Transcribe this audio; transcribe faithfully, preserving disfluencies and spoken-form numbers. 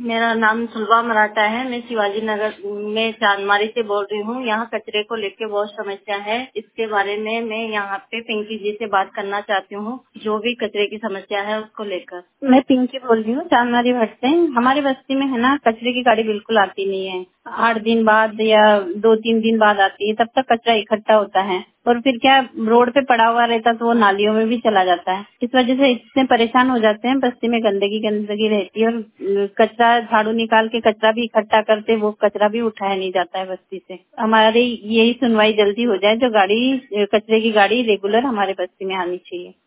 मेरा नाम सुलभा मराठा है। मैं शिवाजी नगर में चांदमारी से बोल रही हूँ। यहाँ कचरे को लेके बहुत समस्या है। इसके बारे में मैं यहाँ पे पिंकी जी से बात करना चाहती हूँ, जो भी कचरे की समस्या है उसको लेकर। मैं पिंकी बोल रही हूँ चांदमारी भट्ट से। हमारी बस्ती में है ना, कचरे की गाड़ी बिल्कुल आती नहीं है। आठ दिन बाद या दो तीन दिन बाद आती है, तब तक कचरा इकट्ठा होता है और फिर क्या रोड पे पड़ा हुआ रहता तो वो नालियों में भी चला जाता है। इस वजह से इतने परेशान हो जाते हैं। बस्ती में गंदगी गंदगी रहती है और कचरा झाड़ू निकाल के कचरा भी इकट्ठा करते, वो कचरा भी उठाया नहीं जाता है बस्ती से। हमारी यही सुनवाई जल्दी हो जाए, जो गाड़ी कचरे की गाड़ी रेगुलर हमारे बस्ती में आनी चाहिए।